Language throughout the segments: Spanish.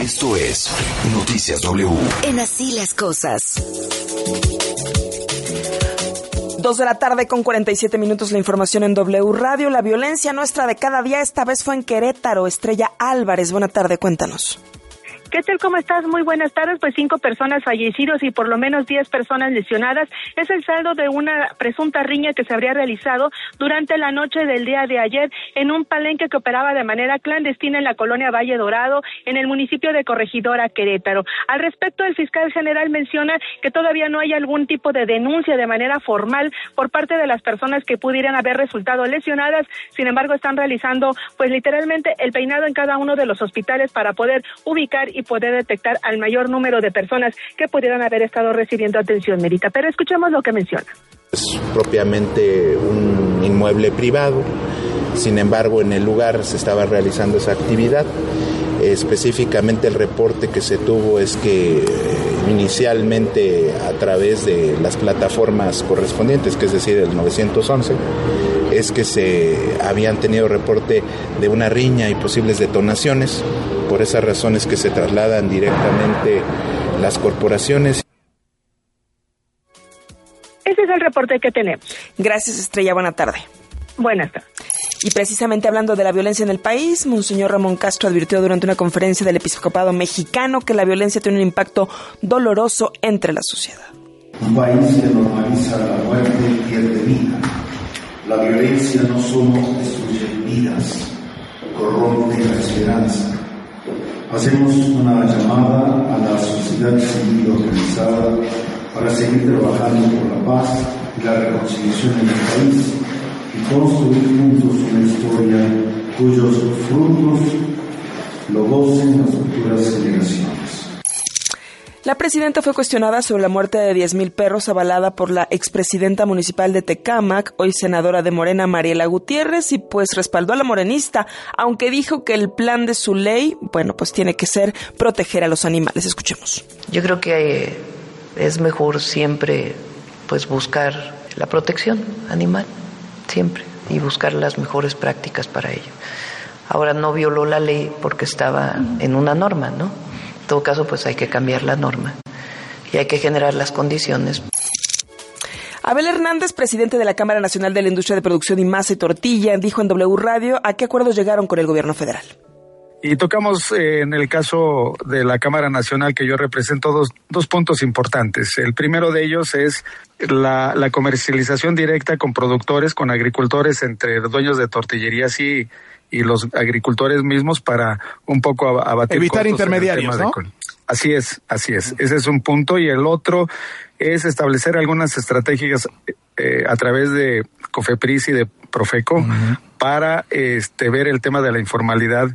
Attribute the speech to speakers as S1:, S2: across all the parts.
S1: Esto es Noticias W.
S2: En Así las Cosas.
S3: 2:47 p.m. La información en W Radio. La violencia nuestra de cada día, esta vez fue en Querétaro. Estrella Álvarez, buena tarde, cuéntanos.
S4: ¿Qué tal? ¿Cómo estás? Muy buenas tardes. Pues 5 personas fallecidas y por lo menos 10 personas lesionadas. Es el saldo de una presunta riña que se habría realizado durante la noche del día de ayer en un palenque que operaba de manera clandestina en la colonia Valle Dorado, en el municipio de Corregidora, Querétaro. Al respecto, el fiscal general menciona que todavía no hay algún tipo de denuncia de manera formal por parte de las personas que pudieran haber resultado lesionadas. Sin embargo, están realizando, pues literalmente, el peinado en cada uno de los hospitales para poder ubicar y poder detectar al mayor número de personas que pudieran haber estado recibiendo atención médica. Pero escuchemos lo que menciona.
S5: Es propiamente un inmueble privado, sin embargo en el lugar se estaba realizando esa actividad. Específicamente el reporte que se tuvo es que inicialmente a través de las plataformas correspondientes, que es decir el 911, es que se habían tenido reporte de una riña y posibles detonaciones. Por esas razones que se trasladan directamente las corporaciones.
S4: Ese es el reporte que tenemos.
S3: Gracias, Estrella. Buena tarde.
S4: Buenas tardes.
S3: Y precisamente hablando de la violencia en el país, Monseñor Ramón Castro advirtió durante una conferencia del Episcopado Mexicano que la violencia tiene un impacto doloroso entre la sociedad.
S6: Un país que normaliza la muerte pierde vida. La violencia no solo destruye vidas, corrompe la esperanza. Hacemos una llamada a la sociedad civil organizada para seguir trabajando por la paz y la reconciliación en el país y construir juntos una historia cuyos frutos lo gocen las futuras generaciones.
S3: La presidenta fue cuestionada sobre la muerte de 10,000 perros avalada por la expresidenta municipal de Tecámac, hoy senadora de Morena, Mariela Gutiérrez, y pues respaldó a la morenista, aunque dijo que el plan de su ley, pues tiene que ser proteger a los animales. Escuchemos.
S7: Yo creo que es mejor siempre pues buscar la protección animal, siempre, y buscar las mejores prácticas para ello. Ahora no violó la ley porque estaba en una norma, ¿no? En todo caso, pues hay que cambiar la norma y hay que generar las condiciones.
S3: Abel Hernández, presidente de la Cámara Nacional de la Industria de Producción y Masa y Tortilla, dijo en W Radio a qué acuerdos llegaron con el gobierno federal.
S8: Y tocamos en el caso de la Cámara Nacional que yo represento dos puntos importantes. El primero de ellos es la comercialización directa con productores, con agricultores, entre dueños de tortillerías y los agricultores mismos para un poco abatir
S9: evitar
S8: costos
S9: intermediarios, ¿no?
S8: Así es. Ese es un punto. Y el otro es establecer algunas estrategias a través de COFEPRIS y de Profeco para ver el tema de la informalidad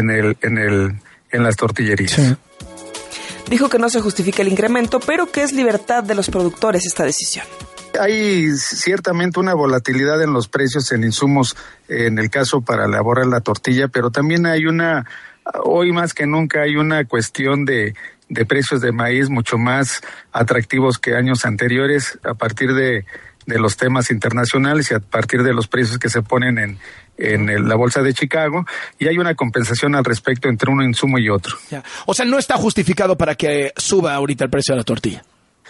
S8: en las tortillerías. Sí.
S3: Dijo que no se justifica el incremento, pero que es libertad de los productores esta decisión.
S8: Hay ciertamente una volatilidad en los precios en insumos, en el caso para elaborar la tortilla, pero también hay hoy más que nunca hay una cuestión de precios de maíz mucho más atractivos que años anteriores a partir de los temas internacionales y a partir de los precios que se ponen en la bolsa de Chicago, y hay una compensación al respecto entre uno insumo y otro.
S9: Ya. O sea, no está justificado para que suba ahorita el precio de la tortilla.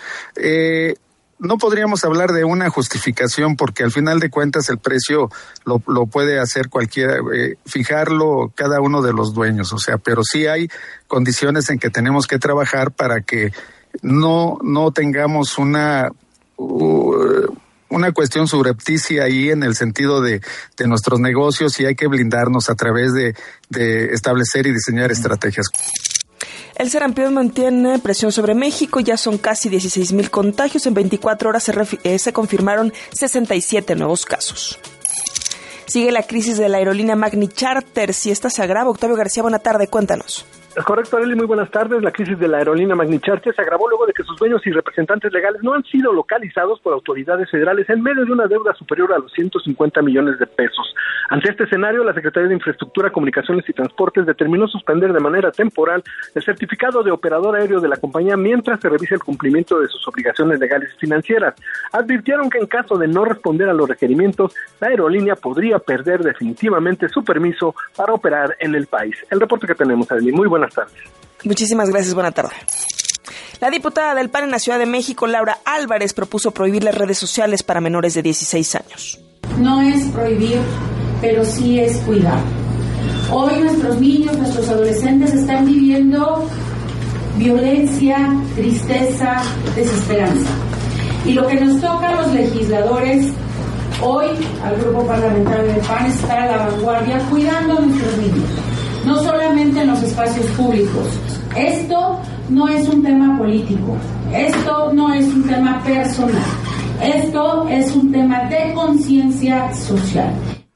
S8: No podríamos hablar de una justificación porque al final de cuentas el precio lo puede hacer cualquiera, fijarlo cada uno de los dueños, o sea, pero sí hay condiciones en que tenemos que trabajar para que no tengamos una cuestión subrepticia ahí en el sentido de nuestros negocios, y hay que blindarnos a través de establecer y diseñar estrategias.
S3: El sarampión mantiene presión sobre México, ya son casi 16,000 contagios, en 24 horas se confirmaron 67 nuevos casos. Sigue la crisis de la aerolínea Magni Charter, si esta se agrava. Octavio García, buena tarde, cuéntanos.
S10: Es correcto, Arely, muy buenas tardes. La crisis de la aerolínea Magni Charter se agravó luego de que sus dueños y representantes legales no han sido localizados por autoridades federales en medio de una deuda superior a los 150 millones de pesos. Ante este escenario, la Secretaría de Infraestructura, Comunicaciones y Transportes determinó suspender de manera temporal el certificado de operador aéreo de la compañía mientras se revisa el cumplimiento de sus obligaciones legales y financieras. Advirtieron que en caso de no responder a los requerimientos, la aerolínea podría perder definitivamente su permiso para operar en el país. El reporte que tenemos, Arely. Muy buenas tardes.
S3: Muchísimas gracias, buena tarde. La diputada del PAN en la Ciudad de México, Laura Álvarez, propuso prohibir las redes sociales para menores de 16 años.
S11: No es prohibir, pero sí es cuidar. Hoy nuestros niños, nuestros adolescentes están viviendo violencia, tristeza, desesperanza. Y lo que nos toca a los legisladores, hoy al Grupo Parlamentario del PAN, es estar a la vanguardia cuidando a nuestros niños, no solamente en los espacios públicos. Esto no es un tema político, esto no es un tema personal, esto es un tema de conciencia social.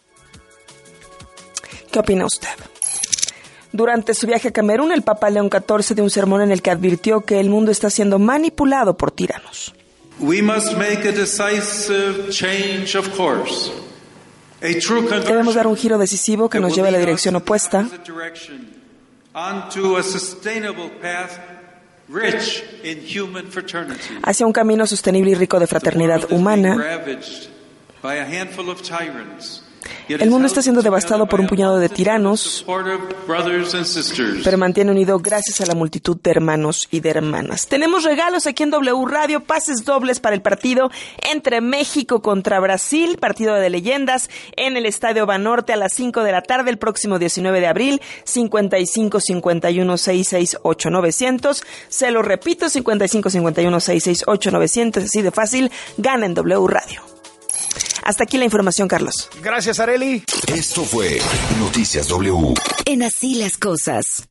S3: ¿Qué opina usted? Durante su viaje a Camerún, el Papa León XIV dio un sermón en el que advirtió que el mundo está siendo manipulado por tiranos. Debemos dar un giro decisivo que nos lleve a la dirección opuesta, hacia un camino sostenible y rico de fraternidad humana. El mundo está siendo devastado por un puñado de tiranos, pero mantiene unido gracias a la multitud de hermanos y de hermanas. Tenemos regalos aquí en W Radio, pases dobles para el partido entre México contra Brasil, partido de leyendas, en el Estadio Banorte a las 5 de la tarde el próximo 19 de abril, 55 51 668 900. Se lo repito, 55 51 668 900, así de fácil, gana en W Radio. Hasta aquí la información, Carlos.
S9: Gracias, Arely.
S1: Esto fue Noticias W.
S2: En Así las Cosas.